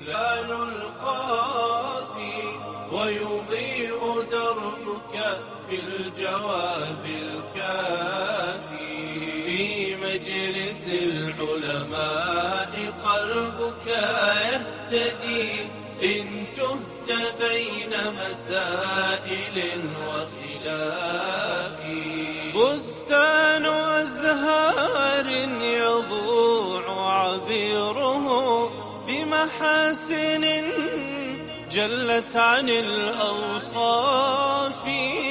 الخافي ويضيء دربك في الجواب الكافي. في مجلس العلماء قلبك يهتدي إن تهت بين مسائل وخلاف. بستان أزهار يضوع عبيره بمحاسن جلت عن الأوصاف.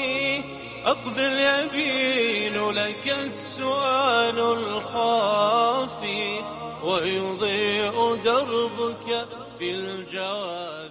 أقبل يبين لك السؤال الخافي ويضيء دربك في الجواب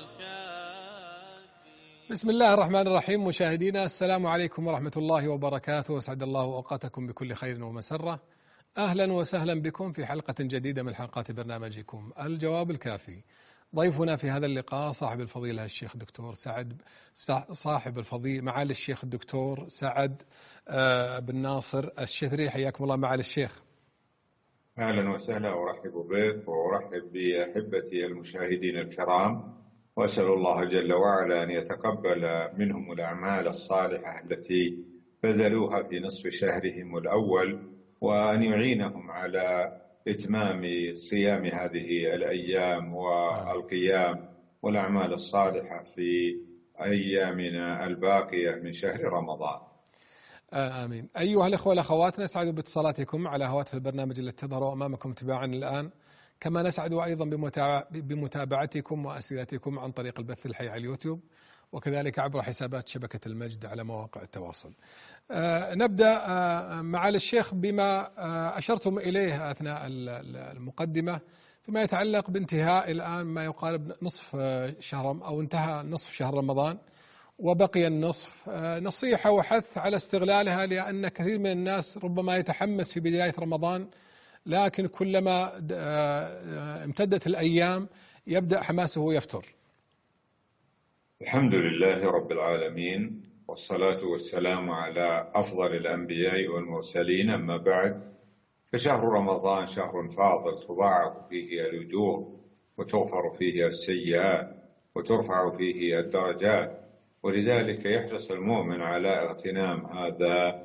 الكافي. بسم الله الرحمن الرحيم. مشاهدينا السلام عليكم ورحمة الله وبركاته، واسعد الله أوقاتكم بكل خير ومسرة. أهلا وسهلا بكم في حلقة جديدة من حلقات برنامجكم الجواب الكافي. ضيفنا في هذا اللقاء صاحب الفضيلة الشيخ الدكتور سعد، صاحب الفضيلة معالي الشيخ الدكتور سعد بن ناصر الشثري. حياكم الله معالي الشيخ. أهلا وسهلا، أرحب بك وأرحب بأحبتي المشاهدين الكرام، وأسأل الله جل وعلا أن يتقبل منهم الأعمال الصالحة التي بذلوها في نصف شهرهم الأول، وأن يعينهم على إتمام صيام هذه الأيام والقيام والأعمال الصالحة في أيامنا الباقية من شهر رمضان. آمين. أيها الأخوة والأخوات، نسعد باتصالاتكم على هواتف البرنامج التي تظهر أمامكم تباعا الآن، كما نسعد أيضا بمتابعتكم وأسئلتكم عن طريق البث الحي على اليوتيوب، وكذلك عبر حسابات شبكة المجد على مواقع التواصل. نبدأ معالي الشيخ بما أشرتم إليه أثناء المقدمة فيما يتعلق بانتهاء الآن ما يقارب نصف شهر، أو انتهى نصف شهر رمضان وبقي النصف. نصيحة وحث على استغلالها، لأن كثير من الناس ربما يتحمس في بداية رمضان، لكن كلما امتدت الأيام يبدأ حماسه يفتر. الحمد لله رب العالمين، والصلاة والسلام على أفضل الأنبياء والمرسلين، أما بعد، فشهر رمضان شهر فاضل تضاعف فيه الأجور وتغفر فيه السيئات وترفع فيه الدرجات، ولذلك يحرص المؤمن على اغتنام هذا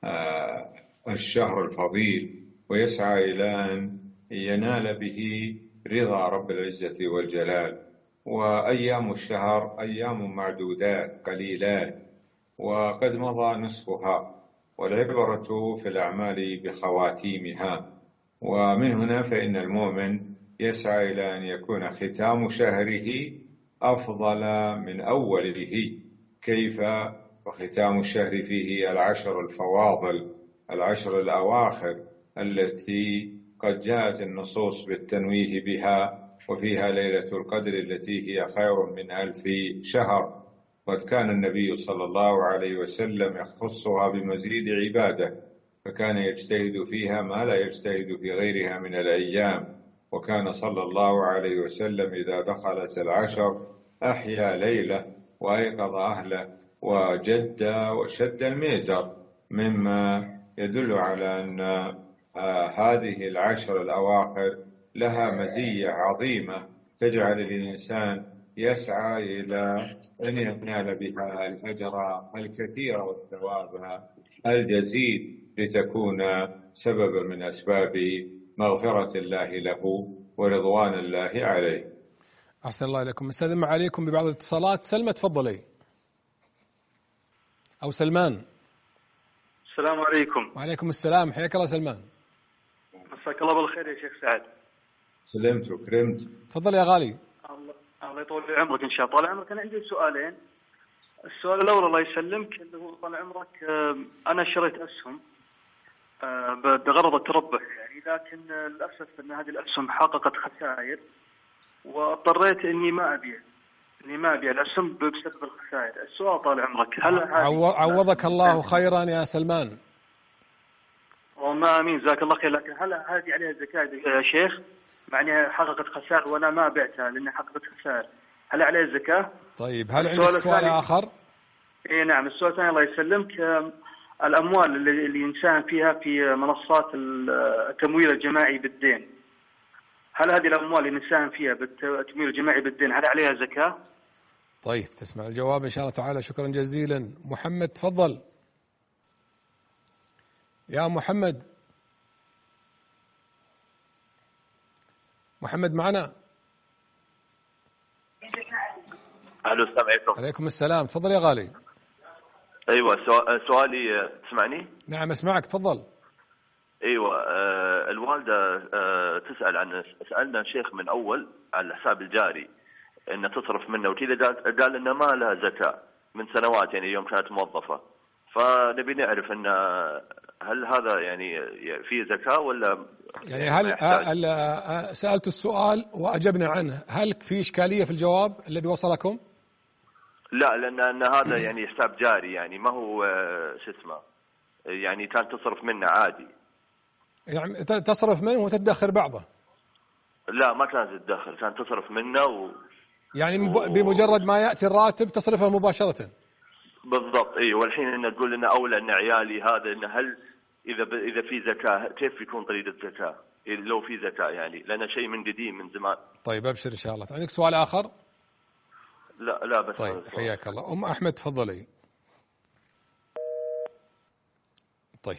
الشهر الفضيل، ويسعى إلى أن ينال به رضا رب العزة والجلال. وأيام الشهر أيام معدودات قليلات، وقد مضى نصفها، والعبرة في الأعمال بخواتيمها. ومن هنا فإن المؤمن يسعى إلى أن يكون ختام شهره أفضل من أوله. كيف؟ وختام الشهر فيه العشر الفواضل، العشر الأواخر التي قد جاءت النصوص بالتنويه بها، وفيها ليلة القدر التي هي خير من 1000 شهر. قد كان النبي صلى الله عليه وسلم يخصها بمزيد عبادة، فكان يجتهد فيها ما لا يجتهد في غيرها من الأيام. وكان صلى الله عليه وسلم إذا دخلت العشر أحيا ليلة وأيقظ أهله وجد وشد الميزر، مما يدل على أن هذه العشر الأواخر لها مزية عظيمة تجعل الإنسان يسعى إلى أن ينال بها الأجر الكثير والثواب الجزيل، لتكون سببا من أسباب مغفرة الله له ورضوان الله عليه. أحسن الله إليكم. استاذن عليكم ببعض الاتصالات. سلمى تفضلي، أو سلمان. السلام عليكم. وعليكم السلام، حياك الله سلمان. مساك الله بالخير يا شيخ سعد. سلمت وكرمت. تفضل يا غالي. الله يطول عمرك إن شاء الله. طال عمرك، أنا عندي سؤالين. السؤال الأول الله يسلمك، اللي هو طال عمرك، أنا شريت أسهم بغرض التربح يعني، لكن للأسف أن هذه الأسهم حققت خسائر، واضطريت إني ما أبيع الأسهم بسبب الخسائر. السؤال طال عمرك، هل عوضك الله خيرا يا سلمان؟ وما امين، جزاك الله خير. لكن هل هذه عليها زكاة يا شيخ؟ مع انها حققت خسائر وانا ما بعتها لانها حققت خسائر، هل عليها زكاة؟ طيب، هل عندك سؤال آخر؟ اي نعم. السؤال الثاني الله يسلمك، الاموال اللي ينساهم فيها في منصات التمويل الجماعي بالدين، هل هذه الأموال اللي نساهم فيها بالتمويل الجماعي بالدين هل عليها زكاة؟ طيب تسمع الجواب إن شاء الله تعالى. شكرا جزيلا. محمد تفضل يا محمد. محمد معنا؟ الو السلام عليكم. عليكم السلام. تفضل يا غالي. ايوه سؤالي تسمعني؟ نعم اسمعك تفضل. ايوه الوالده سالنا شيخ من اول على الحساب الجاري ان تصرف منه وكذا، قال انه ما لها زكاه من سنوات يعني يوم كانت موظفه، فنبي نعرف ان هل هذا يعني فيه زكاه ولا يعني هل سألت السؤال وأجبنا عنه، هل في إشكالية في الجواب الذي وصلكم؟ لا، لأن هذا يعني حساب جاري يعني ما هو شو اسمه، يعني كانت تصرف منه عادي. يعني تصرف منه وتدخر بعضه؟ لا ما كانت تدخر، كانت تصرف منه يعني بمجرد ما يأتي الراتب تصرفه مباشرة. بالضبط. اي والحين إن تقول لنا أولى إن عيالي هذا، إن هل إذا في زكاة كيف يكون طريقة الزكاة لو في زكاة يعني، لأن شيء من قديم من زمان. طيب أبشر إن شاء الله. عندك سؤال آخر؟ لا بس. طيب حياك الله. أحمد تفضلي. طيب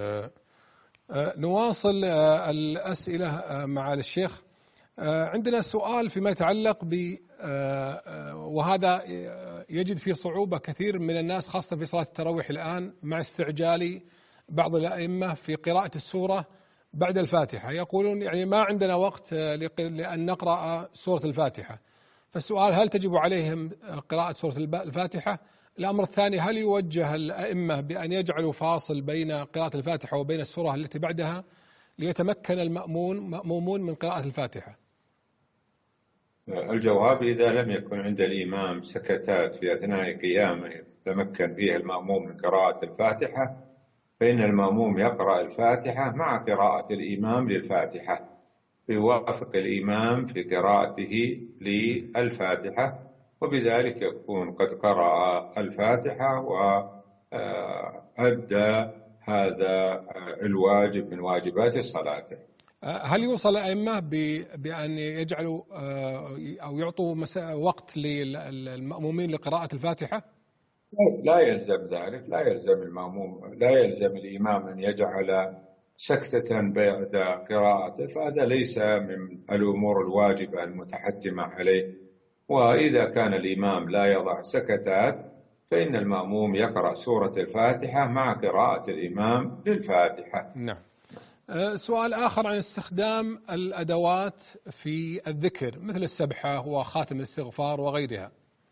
نواصل الأسئلة مع الشيخ. عندنا سؤال فيما يتعلق ب وهذا يجد فيه صعوبة كثير من الناس خاصة في صلاة التراويح الآن مع استعجال بعض الأئمة في قراءة السورة بعد الفاتحة. يقولون يعني ما عندنا وقت لأن نقرأ سورة الفاتحة. فالسؤال هل تجب عليهم قراءة سورة الفاتحة؟ الأمر الثاني هل يوجه الأئمة بأن يجعلوا فاصل بين قراءة الفاتحة وبين السورة التي بعدها ليتمكن المأمومون من قراءة الفاتحة؟ الجواب إذا لم يكن عند الإمام سكتات في أثناء قيامه يتمكن فيها المأموم من قراءة الفاتحة، فإن المأموم يقرأ الفاتحة مع قراءة الإمام للفاتحة، يوافق الإمام في قراءته للفاتحة، وبذلك يكون قد قرأ الفاتحة وأدى هذا الواجب من واجبات الصلاة. هل يوصل الأئمة بأن يجعلوا أو يعطوا وقت للمأمومين لقراءة الفاتحة؟ لا يلزم ذلك، لا يلزم المأموم، لا يلزم الإمام أن يجعل سكتة بعد قراءته، فهذا ليس من الأمور الواجبة المتحتمة عليه. وإذا كان الإمام لا يضع سكتات فإن المأموم يقرأ سورة الفاتحة مع قراءة الإمام للفاتحة. نعم. سؤال آخر عن استخدام الأدوات في الذكر مثل السبحة وخاتم الاستغفار وغيرها.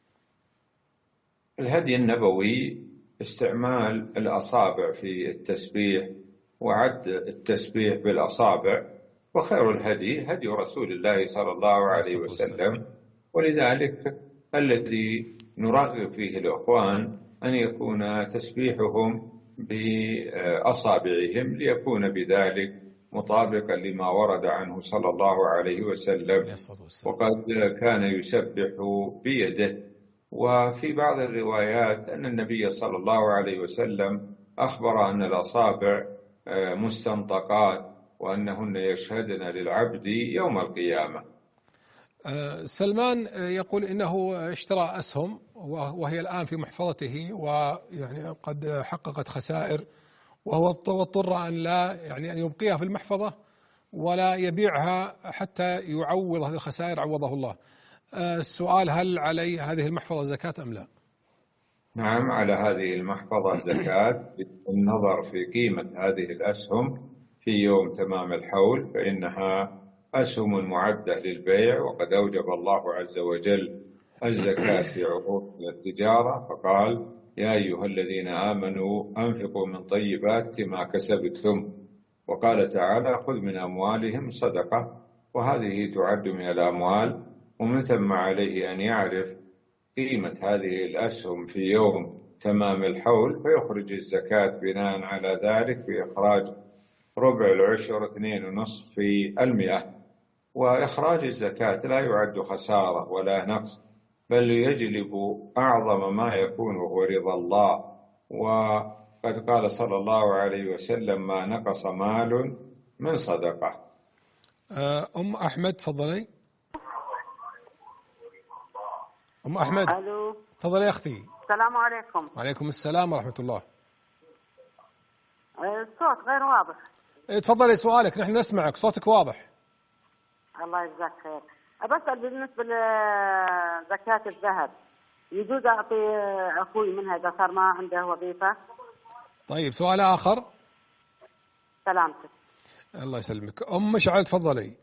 الهدي النبوي استعمال الأصابع في التسبيح وعد التسبيح بالأصابع، وخير الهدي هدي رسول الله صلى الله عليه وسلم، ولذلك الذي نرغب فيه الإخوان أن يكون تسبيحهم بأصابعهم ليكون بذلك مطابقا لما ورد عنه صلى الله عليه وسلم، وقد كان يسبح بيده. وفي بعض الروايات أن النبي صلى الله عليه وسلم أخبر أن الأصابع مستنطقات وأنهن يشهدن للعبد يوم القيامة. سلمان يقول إنه اشترى أسهم وهي الآن في محفظته، ويعني قد حققت خسائر، وهو اضطر أن لا يعني أن يبقيها في المحفظة ولا يبيعها حتى يعوض هذه الخسائر عوضه الله. السؤال هل علي هذه المحفظة زكاة أم لا؟ نعم، على هذه المحفظة زكاة بالنظر في قيمة هذه الأسهم في يوم تمام الحول، فإنها أسهم معدة للبيع، وقد أوجب الله عز وجل الزكاة في عروض التجارة، فقال يا أيها الذين آمنوا أنفقوا من طيبات ما كسبتم، وقال تعالى خذ من أموالهم صدقة، وهذه تعد من الأموال، ومن ثم عليه أن يعرف قيمة هذه الأسهم في يوم تمام الحول فيخرج الزكاة بناء على ذلك بإخراج ربع العشر 2.5%. وإخراج الزكاة لا يعد خسارة ولا نقص، بل يجلب أعظم ما يكون وهو رضا الله، وقد قال صلى الله عليه وسلم ما نقص مال من صدقة. أم أحمد تفضلي. أم أحمد. ألو. تفضلي يا أختي. السلام عليكم. وعليكم السلام ورحمة الله. الصوت غير واضح. تفضلي سؤالك، نحن نسمعك، صوتك واضح. الله يجزاك خير. بسأل بالنسبة لزكاة الذهب، يجوز أعطي أخوي منها إذا صار ما عنده وظيفة؟ طيب سؤال آخر. سلامتك. الله يسلمك. أم مشعل تفضلي.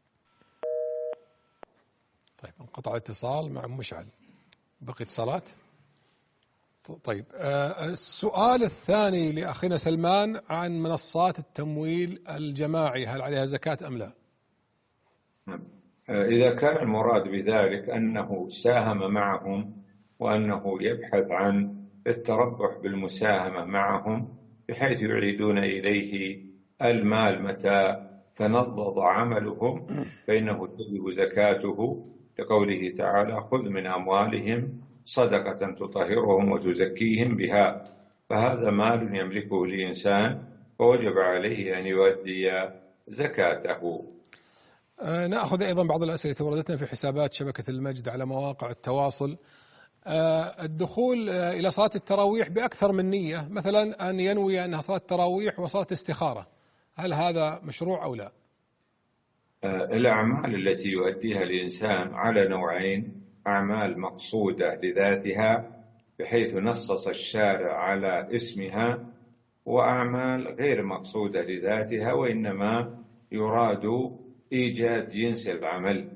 طيب انقطع الاتصال مع أم مشعل، بقي اتصالات. طيب السؤال الثاني لأخينا سلمان عن منصات التمويل الجماعي، هل عليها زكاة أم لا؟ إذا كان المراد بذلك أنه ساهم معهم وأنه يبحث عن التربح بالمساهمة معهم بحيث يعيدون إليه المال متى تنضض عملهم، فإنه تجب زكاته لقوله تعالى: خذ من أموالهم صدقة تطهرهم وتزكيهم بها. فهذا مال يملكه الإنسان ووجب عليه أن يؤدي زكاته. نأخذ أيضا بعض الأسئلة وردتنا في حسابات شبكة المجد على مواقع التواصل. الدخول إلى صلاة التراويح بأكثر من نية، مثلا أن ينوي أنها صلاة تراويح وصلاة استخارة، هل هذا مشروع أو لا؟ الأعمال التي يؤديها الإنسان على نوعين: أعمال مقصودة لذاتها بحيث نصص الشارع على اسمها، وأعمال غير مقصودة لذاتها وإنما يراد إيجاد جنس العمل.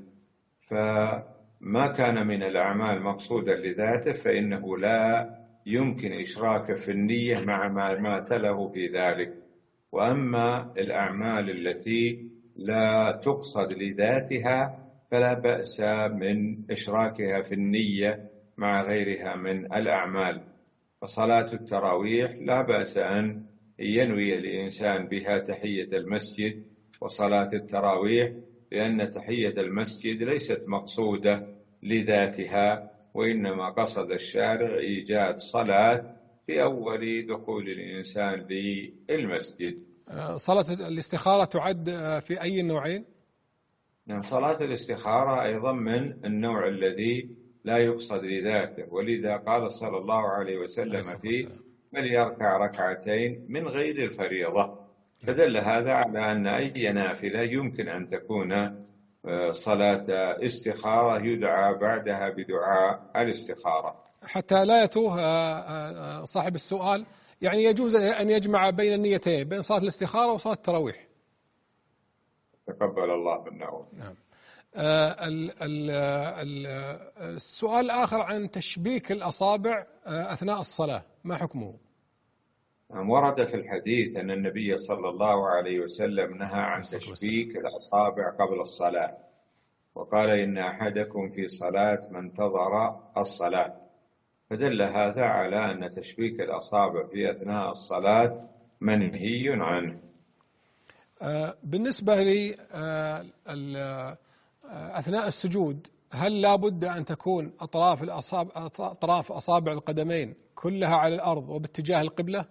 فما كان من الأعمال مقصودة لذاته فإنه لا يمكن إشراكه في النية مع ما ماثله في ذلك. وأما الأعمال التي لا تقصد لذاتها فلا بأس من إشراكها في النية مع غيرها من الأعمال. فصلاة التراويح لا بأس أن ينوي الإنسان بها تحية المسجد وصلاة التراويح، لأن تحية المسجد ليست مقصودة لذاتها وإنما قصد الشارع إيجاد صلاة في أول دخول الإنسان للمسجد. صلاة الاستخارة تعد في أي النوعين؟ نعم، صلاة الاستخارة أيضا من النوع الذي لا يقصد لذاته، ولذا قال صلى الله عليه وسلم فيه: فليركع ركعتين من غير الفريضة. فدل هذا على أن أي نافلة يمكن أن تكون صلاة استخارة يدعى بعدها بدعاء الاستخارة. حتى لا يتوه صاحب السؤال، يعني يجوز أن يجمع بين النيتين، بين صلاة الاستخارة وصلاة التراويح. تقبل الله منا. نعم. السؤال الآخر عن تشبيك الأصابع أثناء الصلاة، ما حكمه؟ ورد في الحديث أن النبي صلى الله عليه وسلم نهى عن تشبيك الأصابع قبل الصلاة، وقال: إن أحدكم في صلاة ما انتظر الصلاة. فدل هذا على أن تشبيك الأصابع في أثناء الصلاة منهي عنه. بالنسبة لي أثناء السجود، هل لا بد أن تكون أطراف أصابع القدمين كلها على الأرض وباتجاه القبلة؟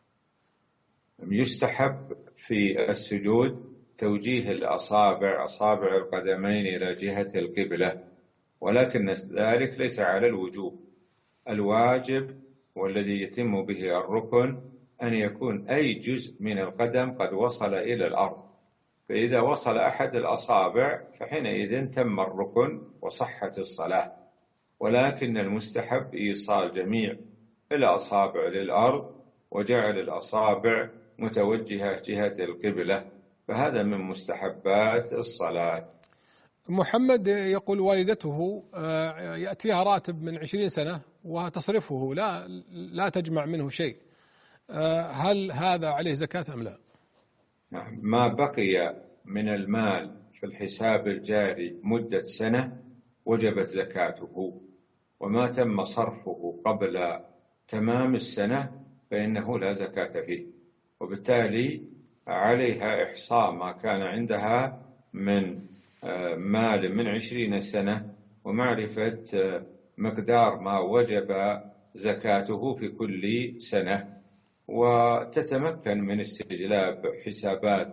يستحب في السجود توجيه أصابع القدمين إلى جهة القبلة، ولكن ذلك ليس على الوجوب. الواجب والذي يتم به الركن أن يكون أي جزء من القدم قد وصل إلى الأرض، فإذا وصل أحد الأصابع فحينئذ تم الركن وصحت الصلاة. ولكن المستحب إيصال جميع الأصابع للأرض وجعل الأصابع متوجهة جهة القبلة، فهذا من مستحبات الصلاة. محمد يقول والدته يأتيها راتب من 20 سنة وتصرفه لا تجمع منه شيء، هل هذا عليه زكاة أم لا؟ ما بقي من المال في الحساب الجاري مدة سنة وجبت زكاته، وما تم صرفه قبل تمام السنة فإنه لا زكاة فيه، وبالتالي عليها إحصاء ما كان عندها من مال من 20 سنة ومعرفة مقدار ما وجب زكاته في كل سنة، وتتمكن من استجلاب حسابات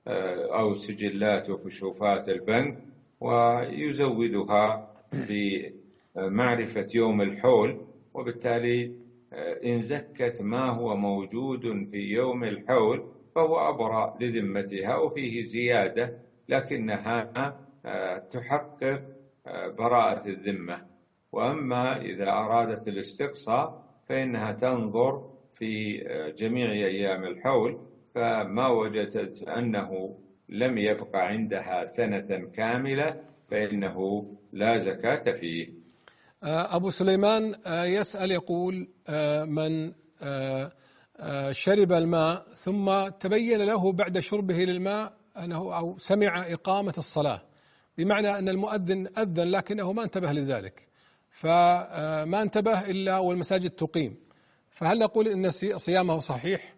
أو سجلات وكشوفات البنك، ويزودها بمعرفة يوم الحول، وبالتالي إن زكت ما هو موجود في يوم الحول فهو أبرأ لذمتها وفيه زيادة، لكنها تحقق براءة الذمة. وأما إذا أرادت الاستقصاء فإنها تنظر في جميع أيام الحول، فما وجدت أنه لم يبقى عندها سنة كاملة فإنه لا زكاة فيه. أبو سليمان يسأل يقول: من شرب الماء ثم تبين له بعد شربه للماء أنه أو سمع إقامة الصلاة، بمعنى أن المؤذن أذن لكنه ما انتبه لذلك، فما انتبه إلا والمساجد تقيم، فهل نقول إن صيامه صحيح؟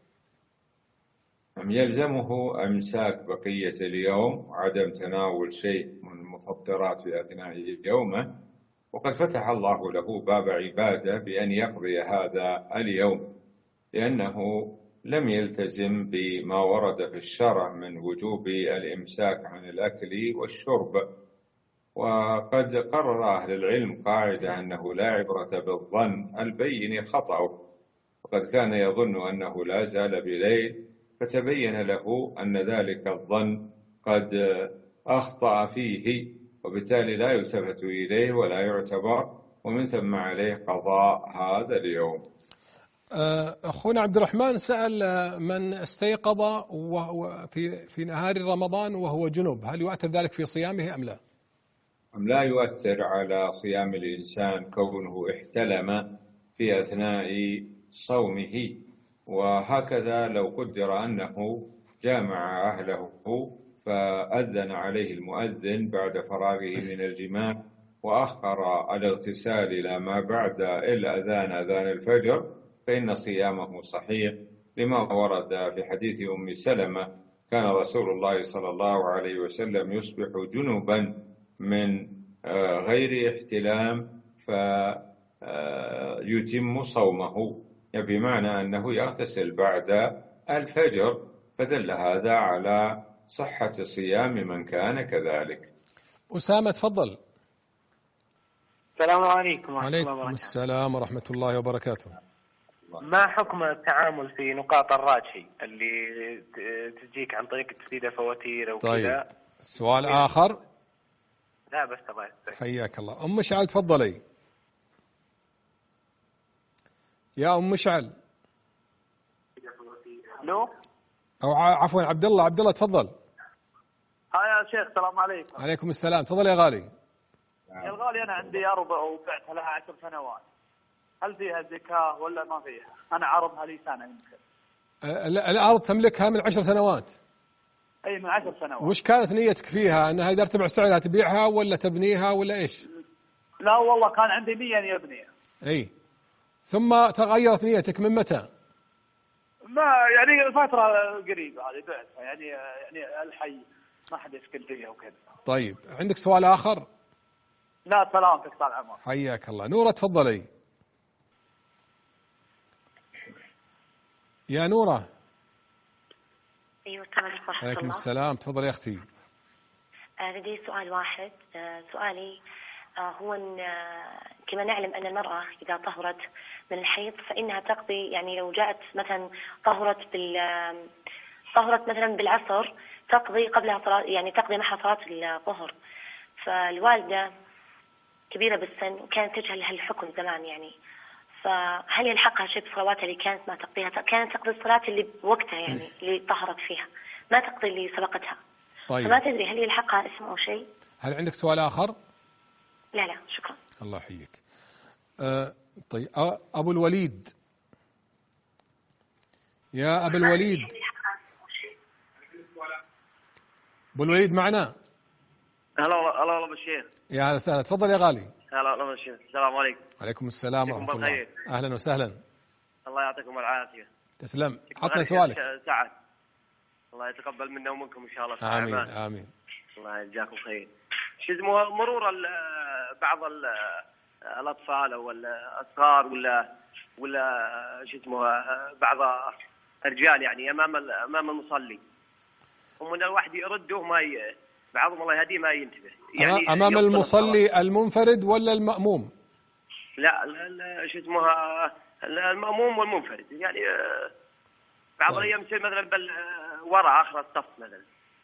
يلزمه إمساك بقية اليوم وعدم تناول شيء من المفطرات في أثناء يومه، وقد فتح الله له باب عبادة بأن يقضي هذا اليوم، لأنه لم يلتزم بما ورد في الشرع من وجوب الإمساك عن الأكل والشرب. وقد قرر أهل العلم قاعدة أنه لا عبرة بالظن البين خطأه، وقد كان يظن أنه لا زال بليل فتبين له أن ذلك الظن قد أخطأ فيه، وبالتالي لا يلتفت إليه ولا يعتبر، ومن ثم عليه قضاء هذا اليوم. أخونا عبد الرحمن سأل: من استيقظ في نهار رمضان وهو جنوب، هل يؤثر ذلك في صيامه أم لا؟ أم لا يؤثر على صيام الإنسان كونه احتلم في أثناء صومه، وهكذا لو قدر أنه جامع أهله فأذن عليه المؤذن بعد فراغه من الجماع وأخر الاغتسال إلى ما بعد أذان الفجر فإن صيامه صحيح، لما ورد في حديث أم سلمة: كان رسول الله صلى الله عليه وسلم يصبح جنبا من غير احتلام فيتم صومه، بمعنى أنه يغتسل بعد الفجر، فدل هذا على صحة صيام من كان كذلك. أسامة تفضل. السلام عليكم ورحمة الله وعليكم وبركاته. السلام ورحمة الله وبركاته. ما حكم التعامل في نقاط الراجحي اللي تجيك عن طريق تسديد الفواتير أو طيب كذا؟ سؤال آخر. لا بس تبغى. حياك الله. أم مشعل تفضلي. يا أم مشعل. الو. أو عفوا عبد الله تفضل. هاي يا شيخ، السلام عليكم. عليكم السلام، تفضل يا غالي. يا الغالي أنا عندي أرض وبعتها لها 10 سنوات، هل فيها زكاة ولا ما فيها؟ أنا عرضها لي سنة يمكن. الأرض تملكها من 10 سنوات؟ أي من 10 سنوات. وش كانت نيتك فيها؟ أنها إذا ارتفع سعرها تبيعها ولا تبنيها ولا إيش؟ لا والله كان عندي نية أن يبنيها. أي. ثم تغيرت نيتك من متى؟ ما يعني فترة قريبة هذه بعتها، يعني الحي ما حد يسكن فيها وكذا. طيب عندك سؤال آخر؟ لا سلامتك طال عمرك. حياك الله. نورة تفضلي. يا نورة. أيوة السلام عليكم ورحمة الله. عليكم السلام، تفضل يا أختي. لدي سؤال واحد. سؤالي هو أن كما نعلم أن المرأة إذا طهرت من الحيض فإنها تقضي، يعني لو جاءت مثلا طهرت مثلا بالعصر تقضي قبلها صلاة، يعني تقضي معها صلاة الظهر. فالوالدة كبيرة بالسن وكانت تجهل هالحكم زمان، يعني فهل يلحقها شيء بصلواتها اللي كانت ما تقضيها؟ كانت تقضي الصلاة اللي بوقتها، يعني اللي طهرت فيها، ما تقضي اللي سبقتها. طيب. فما تدري هل يلحقها اسم أو شيء؟ هل عندك سؤال آخر؟ لا شكرا. الله يحييك. طيب أبو الوليد. يا أبو الوليد. أبو الوليد معنا؟ هلا بالشيخ. يا أهلا وسهلا، تفضل يا غالي. هلا بالشيخ. السلام عليكم. عليكم السلام ورحمة الله. أهلا وسهلا. الله يعطيكم العافية. تسلم. عطنا سؤالك. سعد. الله يتقبل منا ومنكم إن شاء الله. آمين آمين. الله يجزاكم خير. شو اسمه مرور بعض الأطفال أو الأصغار ولا شو اسمه بعض الرجال يعني أمام المصلي، ومن الواحد يرده بعضهم الله يهديه ما ينتبه. يعني أمام المصلي المنفرد ولا المأموم؟ لا شو اسمها المأموم والمنفرد. يعني بعض الأيام يصير مثلا وراء آخر الصف مثلا.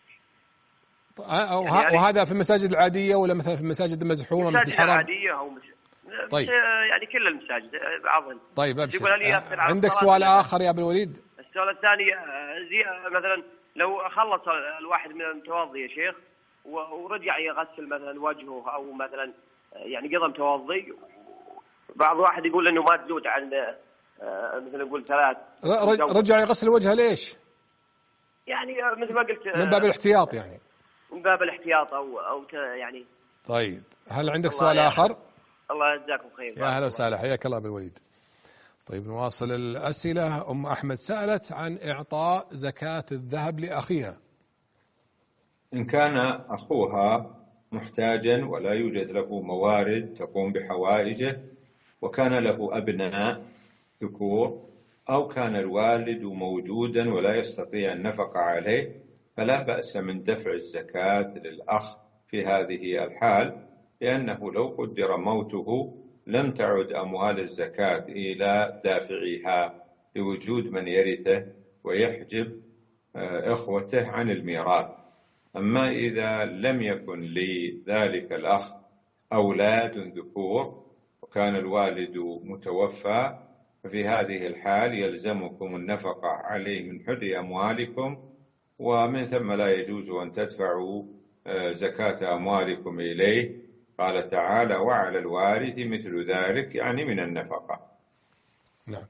وهذا في المساجد العادية ولا مثلا في المساجد المزحومة مثل الحرم؟ العادية أو طيب. يعني كل المساجد بعضهم. طيب أبشر. عندك سؤال آخر يا أبو الوليد؟ السؤال الثاني مثلا لو خلص الواحد من المتوضي يا شيخ ورجع يغسل مثلا وجهه أو مثلا يعني قضى متوضي، بعض واحد يقول إنه ما تزود عن مثل نقول 3. رجع يغسل وجهه ليش؟ يعني مثل ما قلت من باب الاحتياط يعني. من باب الاحتياط أو يعني. طيب هل عندك سؤال آخر؟ الله يجزاكم خير. يا هلا وسهلا، حياك الله بالوليد. طيب نواصل الأسئلة. أم أحمد سألت عن إعطاء زكاة الذهب لأخيها. إن كان أخوها محتاجا ولا يوجد له موارد تقوم بحوائجه، وكان له أبناء ذكور، أو كان الوالد موجودا ولا يستطيع النفقة عليه، فلا بأس من دفع الزكاة للأخ في هذه الحال، لأنه لو قدر موته لم تعد أموال الزكاة إلى دافعيها لوجود من يرثه ويحجب إخوته عن الميراث. أما إذا لم يكن لذلك الأخ أولاد ذكور وكان الوالد متوفى، ففي هذه الحال يلزمكم النفقة عليه من حل أموالكم، ومن ثم لا يجوز أن تدفعوا زكاة أموالكم إليه. قال تعالى: وعلى الوارث مثل ذلك، يعني من النفقة. نعم.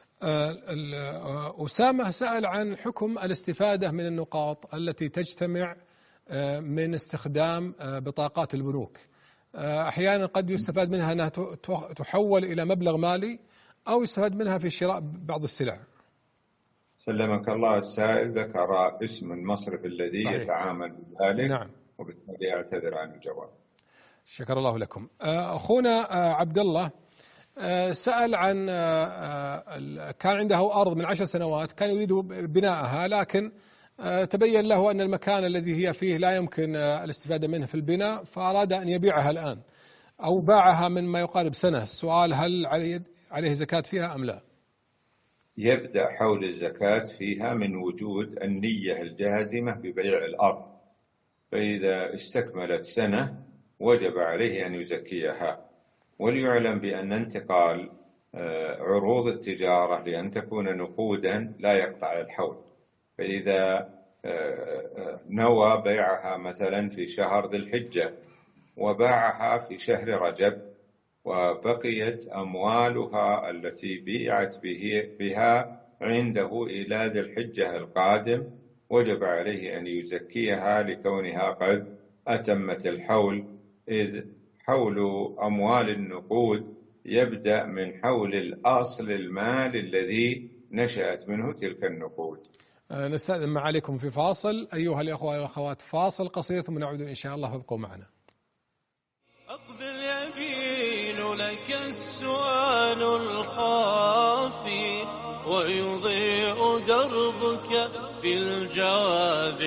أسامة سأل عن حكم الاستفادة من النقاط التي تجتمع من استخدام بطاقات البنوك. أحيانا قد يستفاد منها أنها تحول إلى مبلغ مالي، أو يستفاد منها في شراء بعض السلع. سلمك الله. السائل ذكر اسم المصرف الذي صحيح يتعامل بذلك. نعم. وبالتالي أعتذر عن الجواب. شكر الله لكم. أخونا عبد الله سأل عن كان عنده أرض من 10 سنوات، كان يريد بناءها، لكن تبين له أن المكان الذي هي فيه لا يمكن الاستفادة منه في البناء، فأراد أن يبيعها الآن، أو باعها من ما يقارب سنة. السؤال: هل عليه زكاة فيها أم لا؟ يبدأ حول الزكاة فيها من وجود النية الجازمة ببيع الأرض، فإذا استكملت سنة وجب عليه أن يزكيها. وليعلم بأن انتقال عروض التجارة لأن تكون نقودا لا يقطع الحول، فإذا نوى بيعها مثلا في شهر ذي الحجة وباعها في شهر رجب، وبقيت أموالها التي بيعت بها عنده إلى ذي الحجة القادم، وجب عليه أن يزكيها لكونها قد أتمت الحول، إذ حول أموال النقود يبدأ من حول الأصل المال الذي نشأت منه تلك النقود. نستأذن معاليكم في فاصل أيها الأخوة والأخوات، فاصل قصير ثم نعود إن شاء الله، فابقوا معنا. أقبل يبين لك السؤال الخافي، ويضيء دربك في الجواب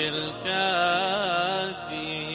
الكافي.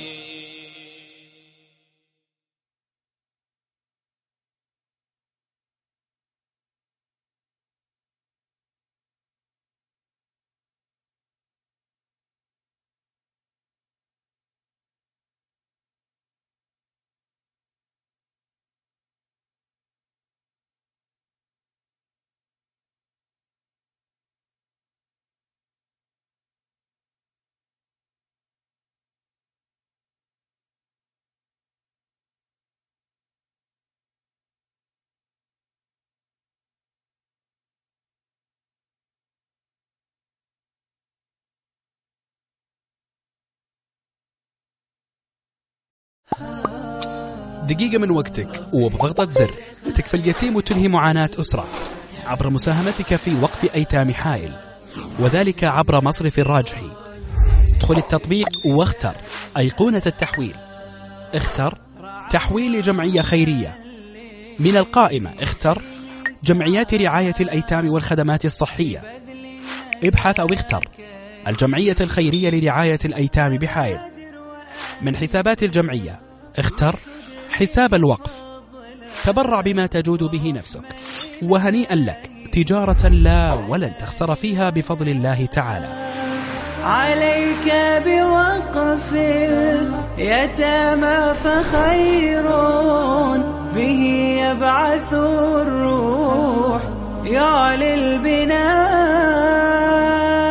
دقيقة من وقتك وبضغطة زر تكفل اليتيم وتنهي معاناة أسرة عبر مساهمتك في وقف أيتام حائل، وذلك عبر مصرف الراجحي. ادخل التطبيق واختر أيقونة التحويل، اختر تحويل لجمعية خيرية. من القائمة اختر جمعيات رعاية الأيتام والخدمات الصحية، ابحث أو اختر الجمعية الخيرية لرعاية الأيتام بحائل. من حسابات الجمعية اختر حساب الوقف، تبرع بما تجود به نفسك، وهنيئا لك، تجارة لا ولن تخسر فيها بفضل الله تعالى. عليك بوقف اليتامى فخير به يبعث الروح يعلي البناء.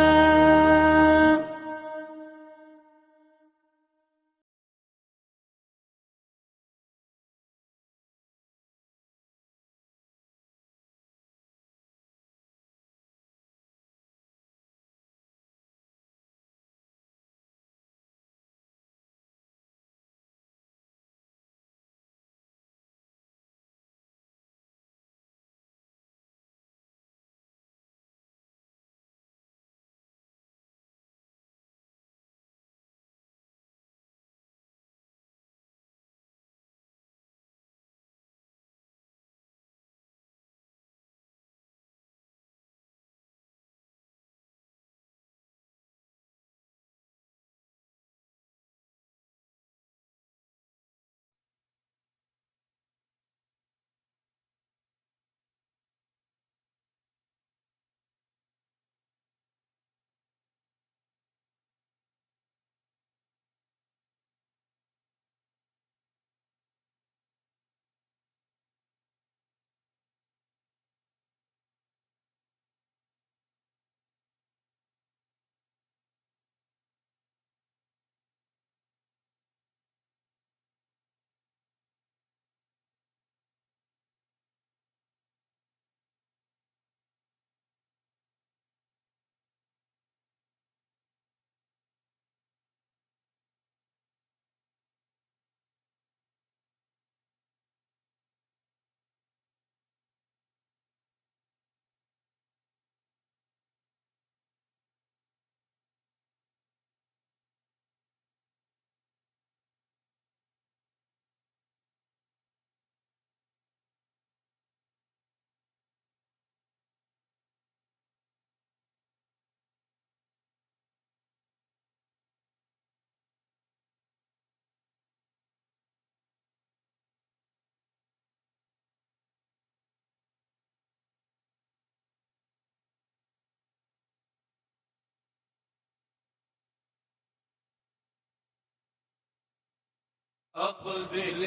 أقبل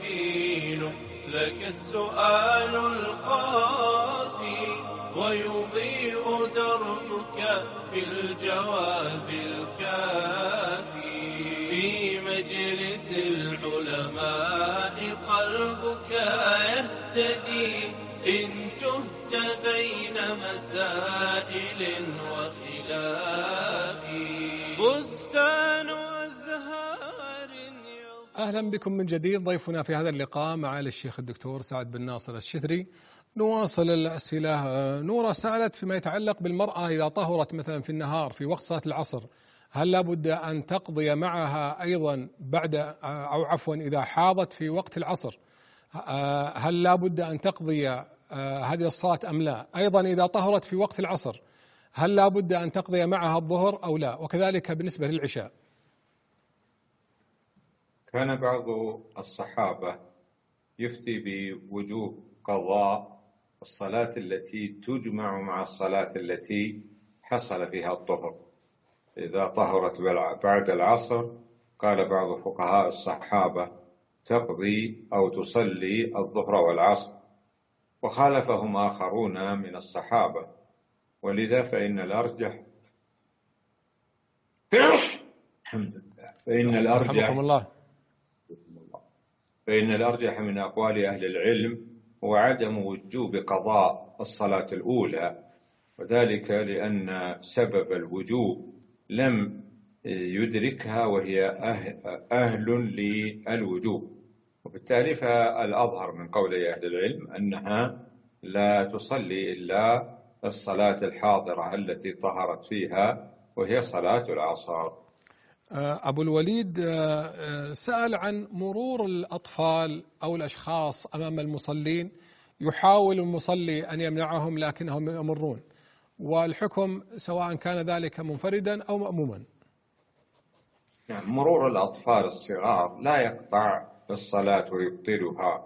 يبين لك السؤال الخافي ويضيء دربك في الجواب الكافي. في مجلس العلماء قلبك يهتدي إن تهت بين مسائل وخلاف. بستان أهلا بكم من جديد. ضيفنا في هذا اللقاء معالي الشيخ الدكتور سعد بن ناصر الشثري. نواصل الأسئلة. نورة سألت فيما يتعلق بالمرأة إذا طهرت مثلا في النهار في وقت صلاة العصر، هل لابد أن تقضي معها أيضا بعد أو عفوا إذا حاضت في وقت العصر هل لابد أن تقضي هذه الصلاة أم لا؟ أيضا إذا طهرت في وقت العصر هل لابد أن تقضي معها الظهر أو لا؟ وكذلك بالنسبة للعشاء. كان بعض الصحابة يفتي بوجوب قضاء الصلاة التي تجمع مع الصلاة التي حصل فيها الطهر. إذا طهرت بعد العصر قال بعض فقهاء الصحابة تقضي أو تصلي الظهر والعصر، وخالفهم آخرون من الصحابة، ولذا فإن الأرجح فإن الأرجح من أقوال أهل العلم هو عدم وجوب قضاء الصلاة الأولى، وذلك لأن سبب الوجوب لم يدركها وهي أهل للوجوب، وبالتالي فالأظهر من قول أهل العلم أنها لا تصلي إلا الصلاة الحاضرة التي طهرت فيها وهي صلاة العصر. أبو الوليد سأل عن مرور الأطفال أو الأشخاص أمام المصلين، يحاول المصلي أن يمنعهم لكنهم يمرون، والحكم سواء كان ذلك منفردا أو مأموما. يعني مرور الأطفال الصغار لا يقطع الصلاة ويبطلها،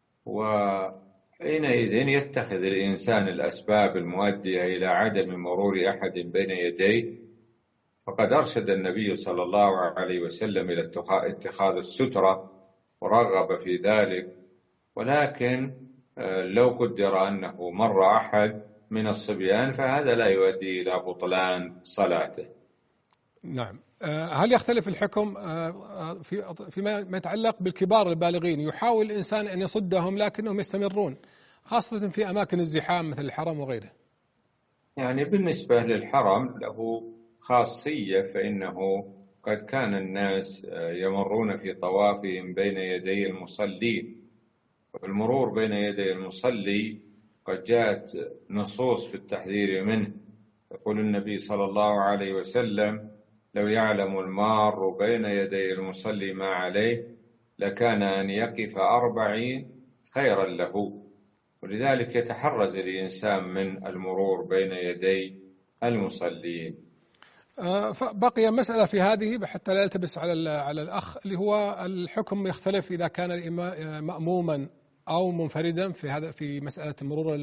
وحينئذ يتخذ الإنسان الأسباب المؤدية إلى عدم مرور أحد بين يديه، فقد أرشد النبي صلى الله عليه وسلم إلى اتخاذ السترة ورغب في ذلك. ولكن لو قدر أنه مر أحد من الصبيان فهذا لا يؤدي إلى بطلان صلاته. نعم. هل يختلف الحكم فيما يتعلق بالكبار البالغين؟ يحاول الإنسان أن يصدهم لكنهم يستمرون، خاصة في أماكن الزحام مثل الحرم وغيره. يعني بالنسبة للحرم له خاصية، فإنه قد كان الناس يمرون في طوافهم بين يدي المصلين، والمرور بين يدي المصلي قد جاءت نصوص في التحذير منه. يقول النبي صلى الله عليه وسلم: لو يعلم المار بين يدي المصلي ما عليه لكان أن يقف 40 خيرا له. ولذلك يتحرز الإنسان من المرور بين يدي المصلين. بقي مسألة في هذه حتى لا يلتبس على الأخ، اللي هو الحكم يختلف إذا كان الإمام مأموما أو منفردا في مسألة مرور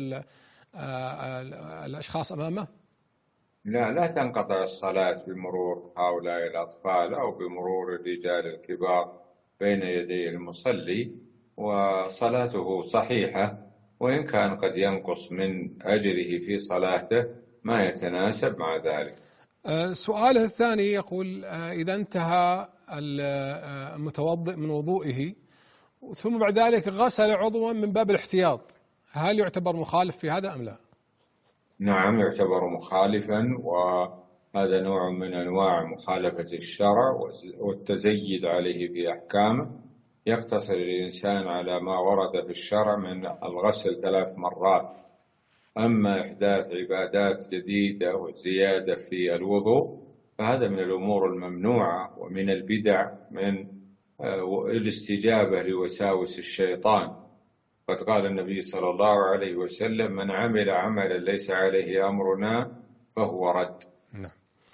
الأشخاص أمامه. لا تنقطع الصلاة بمرور هؤلاء الأطفال أو بمرور الرجال الكبار بين يدي المصلي، وصلاته صحيحة، وإن كان قد ينقص من أجره في صلاته ما يتناسب مع ذلك. سؤاله الثاني يقول: إذا انتهى المتوضئ من وضوئه ثم بعد ذلك غسل عضوا من باب الاحتياط، هل يعتبر مخالف في هذا أم لا؟ نعم، يعتبر مخالفا، وهذا نوع من أنواع مخالفة الشرع والتزيد عليه في أحكامه. يقتصر الإنسان على ما ورد في الشرع من الغسل 3 مرات. أما إحداث عبادات جديدة والزيادة في الوضوء فهذا من الأمور الممنوعة ومن البدع، من الاستجابة لوساوس الشيطان. قد قال النبي صلى الله عليه وسلم: من عمل عملا ليس عليه أمرنا فهو رد. نعم.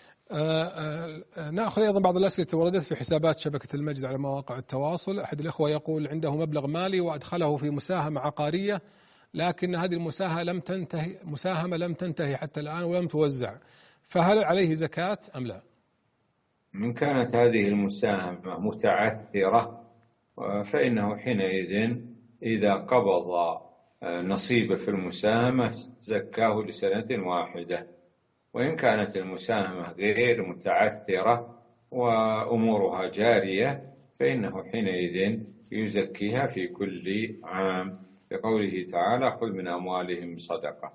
نأخذ أيضا بعض الأسئلة وردت في حسابات شبكة المجد على مواقع التواصل. أحد الإخوة يقول: عنده مبلغ مالي وأدخله في مساهمة عقارية، لكن هذه المساهمة لم تنتهي حتى الآن ولم توزع، فهل عليه زكاة أم لا؟ من كانت هذه المساهمة متعثرة فإنه حينئذ إذا قبض نصيبه في المساهمة زكاه لسنة واحدة. وإن كانت المساهمة غير متعثرة وأمورها جارية فإنه حينئذ يزكيها في كل عام، بقوله تعالى: خذ من أموالهم صدقة.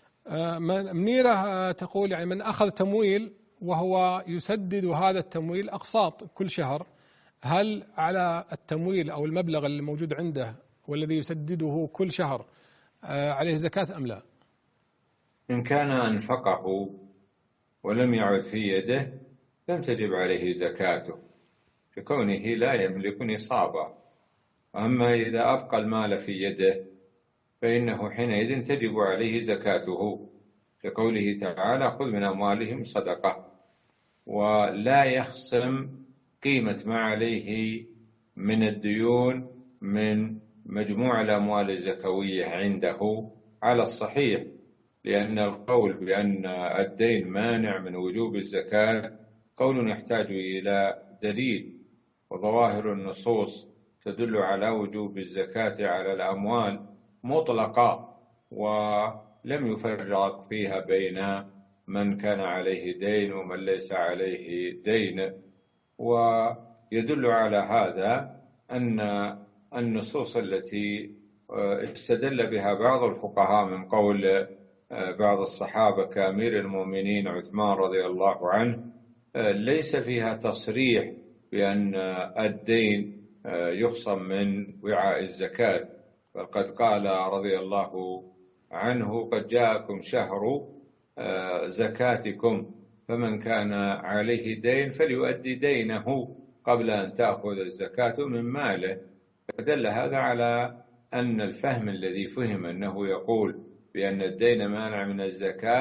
منيرة تقول: يعني من أخذ تمويل وهو يسدد هذا التمويل أقساط كل شهر، هل على التمويل أو المبلغ الموجود عنده والذي يسدده كل شهر عليه زكاة أم لا؟ إن كان أنفقه ولم يعد في يده لم تجب عليه زكاته لكونه لا يملك نصابا. أما إذا أبقى المال في يده فإنه حينئذ تجب عليه زكاته لقوله تعالى: خذ من أموالهم صدقة. ولا يخصم قيمة ما عليه من الديون من مجموع الأموال الزكوية عنده على الصحيح، لأن القول بأن الدين مانع من وجوب الزكاة قول يحتاج إلى دليل، وظواهر النصوص تدل على وجوب الزكاة على الأموال مطلقة، ولم يفرق فيها بين من كان عليه دين ومن ليس عليه دين. ويدل على هذا أن النصوص التي استدل بها بعض الفقهاء من قول بعض الصحابة كأمير المؤمنين عثمان رضي الله عنه ليس فيها تصريح بأن الدين يخصم من وعاء الزكاة، فقد قال رضي الله عنه: قد جاءكم شهر زكاتكم، فمن كان عليه دين فليؤدي دينه قبل أن تأخذ الزكاة من ماله. فدل هذا على أن الفهم الذي فهم أنه يقول بأن الدين مانع من الزكاة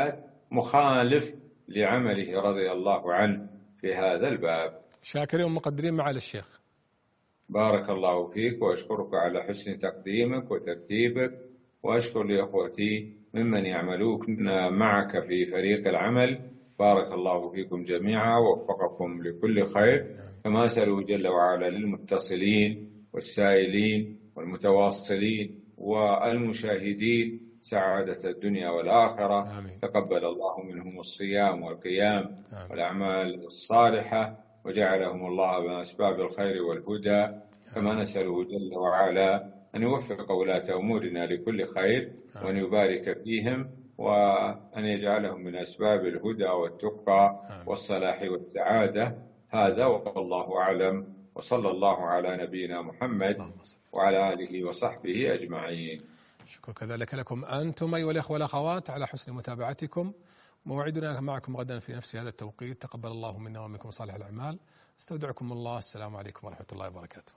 مخالف لعمله رضي الله عنه في هذا الباب. شاكرين ومقدرين معالي الشيخ. بارك الله فيك، وأشكرك على حسن تقديمك وترتيبك، وأشكر لأخوتي ممن يعملون معك في فريق العمل. بارك الله فيكم جميعا ووفقكم لكل خير. كما أسأله جل وعلا للمتصلين والسائلين والمتواصلين والمشاهدين سعادة الدنيا والآخرة. آمين. تقبل الله منهم الصيام والقيام والأعمال الصالحة، وجعلهم الله من أسباب الخير والهدى. كما نسأله جل وعلا أن يوفق ولاة أمورنا لكل خير، وأن يبارك فيهم، وأن يجعلهم من أسباب الهدى والتقى والصلاح والسعادة. هذا والله أعلم، وصلى الله على نبينا محمد وعلى آله وصحبه أجمعين. شكرا كذلك لكم أنتم أيها الأخوة والأخوات على حسن متابعتكم. موعدنا معكم غدا في نفس هذا التوقيت. تقبل الله منا ومنكم صالح الأعمال. استودعكم الله. السلام عليكم ورحمة الله وبركاته.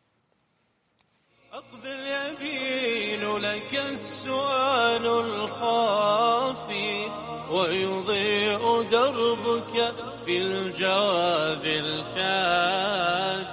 أقبل يبين لك السؤال الخافي، ويضيء دربك في الجواب الكافي.